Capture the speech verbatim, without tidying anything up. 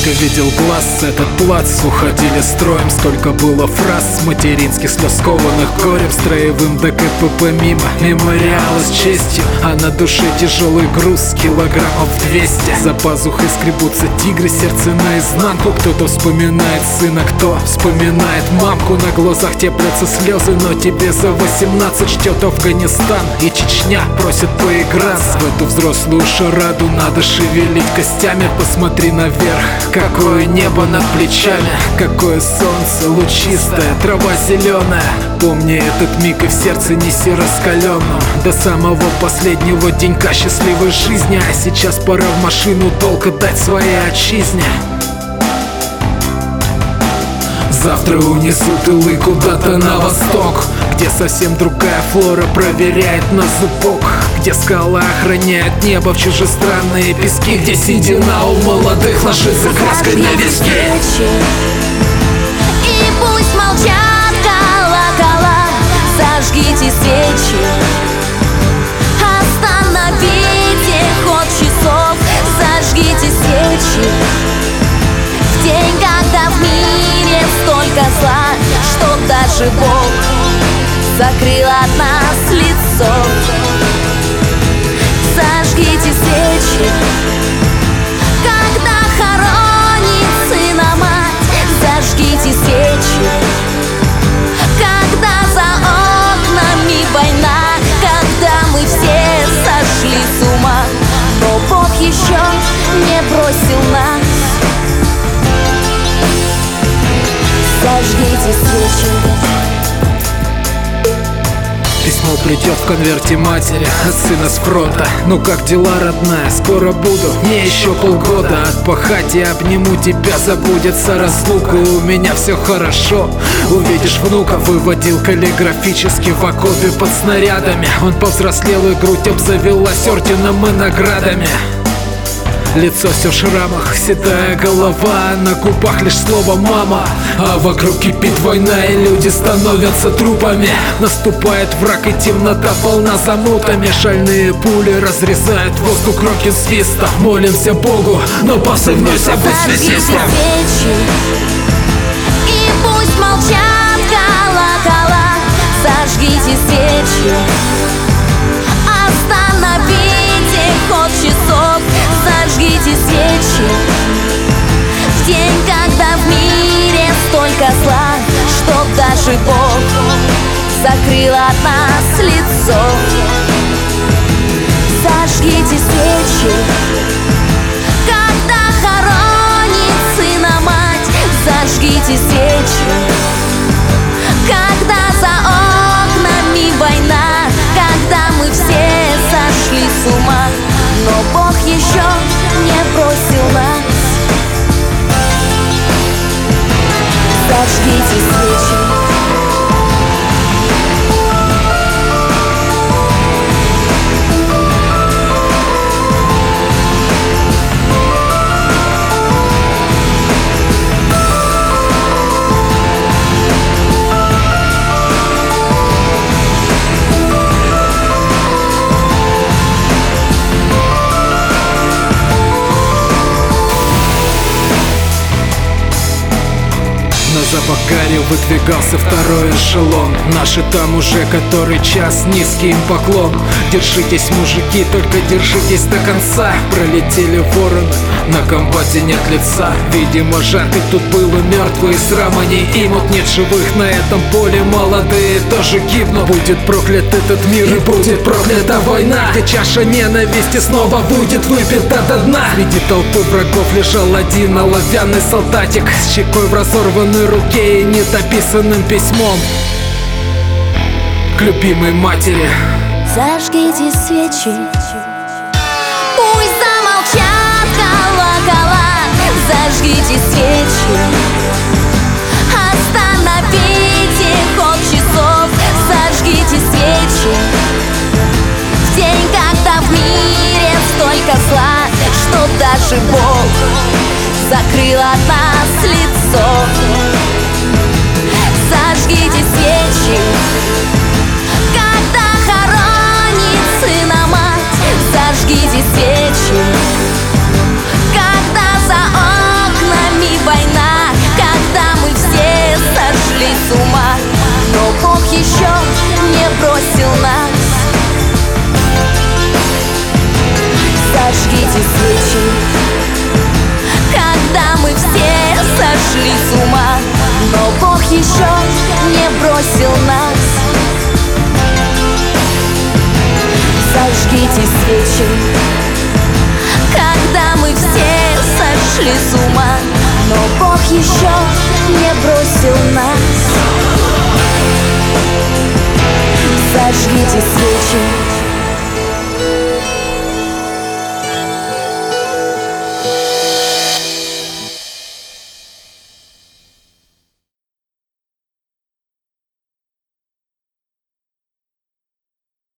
Сколько видел глаз этот плац, уходили строем. Сколько было фраз материнских слез, скованных горем. Строевым до КПП мимо, мемориалы с честью. А на душе тяжелый груз, килограммов двести. За пазухой скребутся тигры, сердце наизнанку. Кто-то вспоминает сына, кто вспоминает мамку. На глазах теплятся слезы, но тебе за восемнадцать. Ждет Афганистан и Чечня, просит поиграться. В эту взрослую шараду надо шевелить костями. Посмотри наверх, какое небо над плечами, какое солнце лучистое, трава зеленая. Помни этот миг и в сердце неси раскаленную до самого последнего денька счастливой жизни. А сейчас пора в машину долг отдать своей отчизне. Завтра унесут тылы куда-то на восток, где совсем другая флора проверяет на зубок, где скала охраняет небо в чужестранные пески, где седина у молодых ложится краской на виски. И пусть молчат колокола, зажгите свечи, остановите ход часов, зажгите свечи. В день, когда в мире столько зла, что даже Бог закрыл от нас лицо. Зажгите свечи, когда хоронит сына мать. Зажгите свечи, когда за окнами война, когда мы все сошли с ума, но Бог еще не бросил нас. Зажгите свечи. Письмо придет в конверте матери от сына с фронта. Ну как дела, родная? Скоро буду, мне еще полгода отпахать и обниму тебя. Забудется разлука, у меня все хорошо. Увидишь внука, выводил каллиграфически в окопе под снарядами. Он повзрослел и грудь обзавелась орденом и наградами. Лицо все в шрамах, седая голова, на губах лишь слово «мама». А вокруг кипит война, и люди становятся трупами. Наступает враг, и темнота полна замутами. Шальные пули разрезают воздух громким свистом. Молимся Богу, но посыльнуйся быть связистом. И пусть молчат колокола, зажгите свечи, остановите ход часов. Зажгите свечи в день, когда в мире столько зла, что даже Бог закрыл от нас лицо. Зажгите свечи, когда хоронит сына мать. Зажгите свечи, когда за окнами война, когда мы все сошли с ума, но Бог еще не бросил нас. Зажгите свечи. На запах гари выдвигался второй эшелон. Наши там уже который час, низкий им поклон. Держитесь, мужики, только держитесь до конца. Пролетели вороны, на комбате нет лица. Видимо, жарко тут было, мертвые срама не имут. Нет живых на этом поле, молодые тоже гибнут. Будет проклят этот мир и будет проклята война, где чаша ненависти снова будет выпита до дна. Среди толпы врагов лежал один оловянный солдатик с щекой в разорванной руке и недописанным письмом к любимой матери. Зажгите свечи, пусть замолчат колокола. Зажгите свечи, остановите ход часов. Зажгите свечи в день, когда в мире столько зла, что даже Бог закрыл от нас